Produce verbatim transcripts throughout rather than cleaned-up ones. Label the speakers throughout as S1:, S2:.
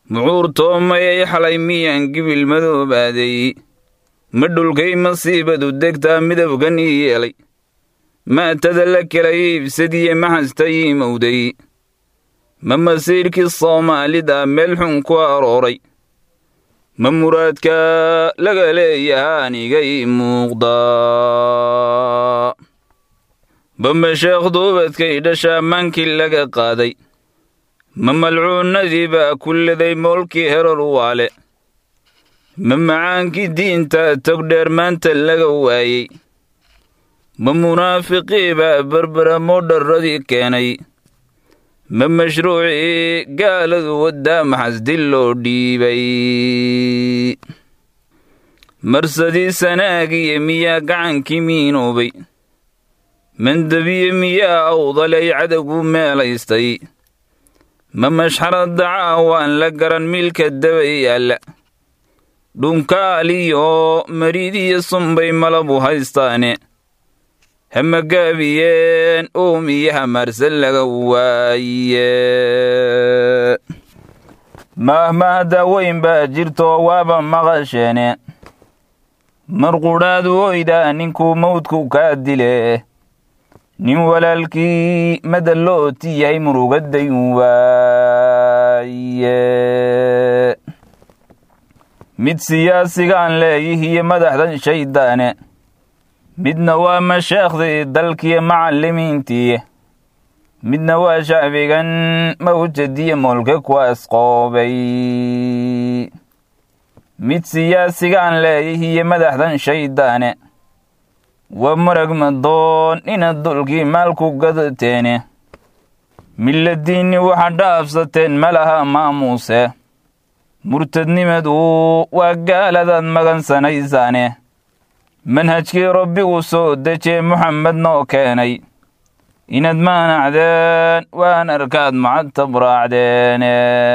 S1: mucuurtoomayay xalay miyaan gibil madoobaaday ma dhulkay masiibadu degtaa midabgan ii yeelay ma'tada la kala iibsadiye maxasta ii mowday ma masiirkii soomaalida meel xun ku arooray ma muraadka laga leeyahaa aniga ii muuqdaa bama sheekh duubadkay dhashaa maankii laga qaaday ma malcuunnadii baa kulladay moolkii heror waale ma macaankii diinta togdheer maanta laga waayey ma munaafiqii baa berbera moodharradii keenay ma mashruucii gaaladu waddaa maxasdi loo dhiibay marsadii sanaagiye miyaa gacankii miinoobay mandabiye miyaa awdalay cadowgu meelaystay ma mashxaradda caawaan la garan miilka daba yaalla dhunkaaliyo mariidiyo sunbay malabu haystaane hamagaabiyeen uumiyaha maarse laga waaye maahmaahda weyn baa jirto waaba maqasheene marqudhaad woyda ninkuu mawdku kaa dile nin walaalkii madallooti yahay murugadday waaye mid siyaasigaan leeyihiyo madaxdan shayddaane midna waa masheekhdii dalkiyo macallimiintii midna waa shacbigan mawjadiyo moolka ku asqoobay mid siyaasigaan leeyihiyo madaxdan shayddaane waa marag madoon inaad dulkii maalku gadateene miladiinni waxaad dhaafsateen malaha maamuuse murtadnimadu waa gaaladaad magansanaysaane manhajkii rabbigu soo dejee muxamed noo keenay inaad maanacdeen waan arkaad mucatab raacdeene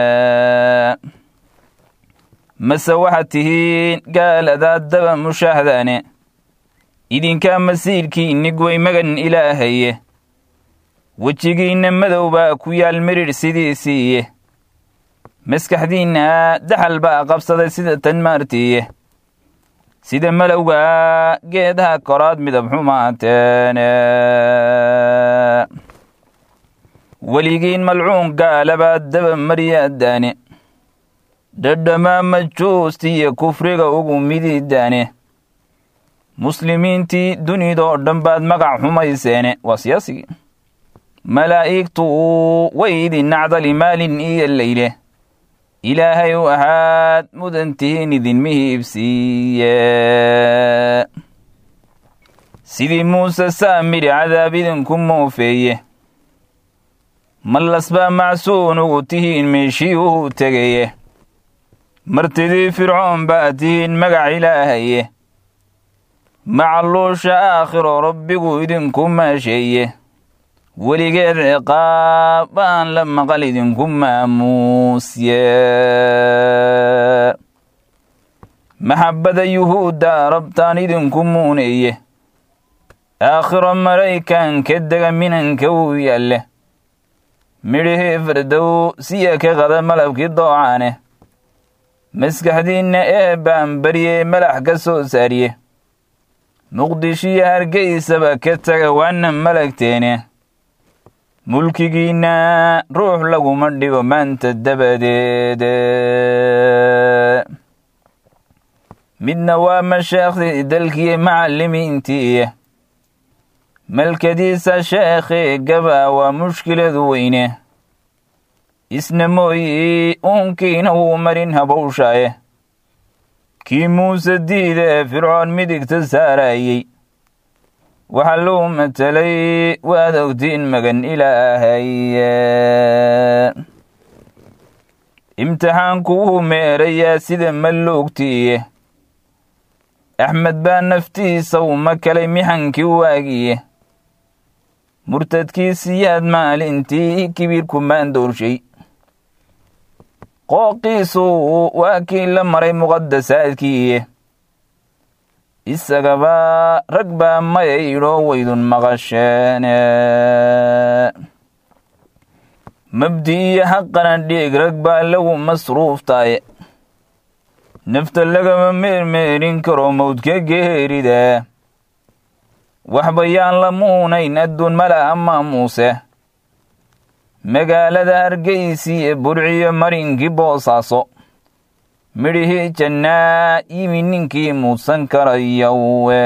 S1: mase waxaad tihiin gaaladaad daba mushaahdaane idinkaa masiirkii nigway magan ilaahaye wejigiinna madow baa ku yaal miridh sidiisiiye maskaxdiinna daxal baa qabsaday sida tan maartiiye sida malowga geedaha koraad midab xumaateene weligiin malcuun gaalabaad daba maryaadaane dhadhamaa majuustiiyo kufriga ugu mididaane muslimiintii dunidoo dhan baad magac xumayseene waa siyaasigii malaa'igtu way idin nacdali maalin iyo leyle ilaahay u ahaad mudantihiin idinma hiibsiiye sidii muuse saamiri cadaab idinku moofeeye mallas baa macsuun ugu tihiin meeshii uu tegeye martidii fircoon baa tihiin magac ilaahaye macalluusha aakhiro rabbigu idinku maasheeye weligeed ciqaab baan la maqal idinku maamuusye maxabbada yuhuudda rabtaan idinku muuneeye aakhiro maraykanka dega minanka uu yaalle midhihii fardow siya ka qada malabkii doocaane maskaxdiinna ee baan baryee malax ka soo saariye muqdishiyo hargeysaba ka taga waana malagteene mulkigiinna ruux laguma dhigo maanta dabadeede midna waa masheekhdii dalkiiyo macallimiintiiye malkadiisa sheekhii gabaa waa mushkiladu weyne isna mooyi uunkiina wuu marin habowshaaye kii muuse diidee fircoon midigta saarayey waxaa luu matalay waad ogtiin magan ilaahaye imtixaankuu meerayaa sida malloogtiiye axmed baa naftiisa u makalay mixankii waagiye murtadkiisiyaad maalintii kibirku maandoorshay qooqiisu waa kii la maray muqadasaadkiiye isagaba rag baa mayay idhoo waydun maqasheene mabdi'iyo xaqana dhiig rag baa lagu masruuftaaye nafta lagama meermeerin karo mawdka geerida waxbayaan la muunayn adduun malaha maamuuse magaalada hargeysi ee burciyo marinkii boosaaso midhihii jannaa yimi ninkii muudsan karayowe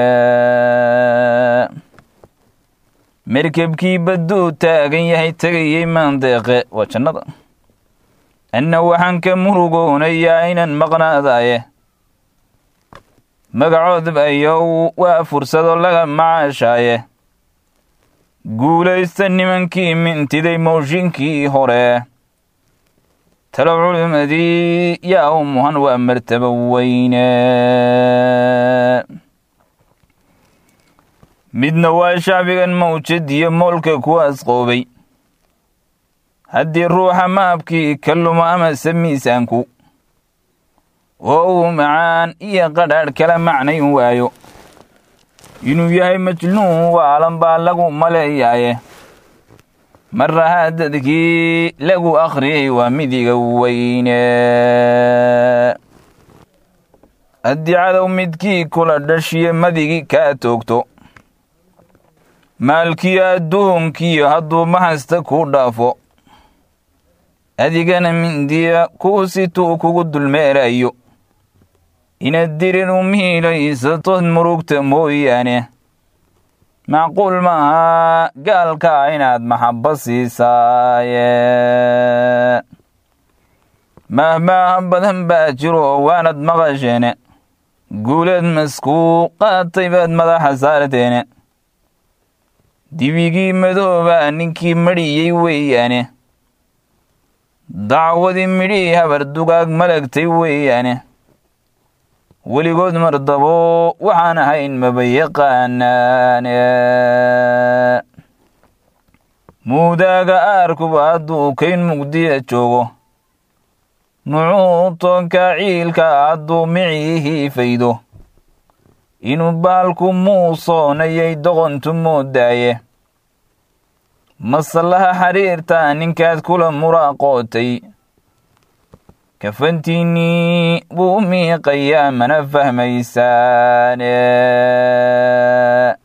S1: merkabkii badduu taagan yahay tegayey maandeeqe waa jannada anna waxaan ka murugoonayaa inaan maqnaadaaye magacoodab ayow waa fursado laga macaashaaye guulaysta nimankii mintiday mooshinkii hore talo culimadii yaa u muhan waa martaba weyne midna waa shacbigan mawjadiyo moolka kuwaas qoobay haddii ruuxa maabkii ka lumo amase miisaanku oo uu macaan iyo qadhaadh kala macnayn waayo inuu yahay majnuun waalan baa lagu maleeyaaye marrahaa dadkii lagu akhriyey waa midiga weyne haddii cadow midkii kula dhashiyo madigii kaa toogto maalkiyo adduunkiyo hadduu mahasta ku dhaafo adigana mindiya kuu situu kugu dulmeerayo inaad dirin u miilaysatood murugta mooyaane macquul maaha gaalkaa inaad maxabba siisaaye mahmaaha badan baa jiro waanad maqasheene guuleed maskuu qaatay baad madaxa saarteene dibigii madoobaa ninkii madhiyey weeyaane dacwadii midhii habar dugaag malagtay weeyaane weligood mardabo waxaan ahayn maba yaqaanaane muudaaga aarkuba hadduu kayn mugdiya joogo nucuu toonka ciilka hadduu miciihii faydo inuu baalku muusoonayay doqontu moodaaye masallaha xiriirta ninkaad kula muraaqootay kafantiinnii buu miiqayaa mana fahmaysaane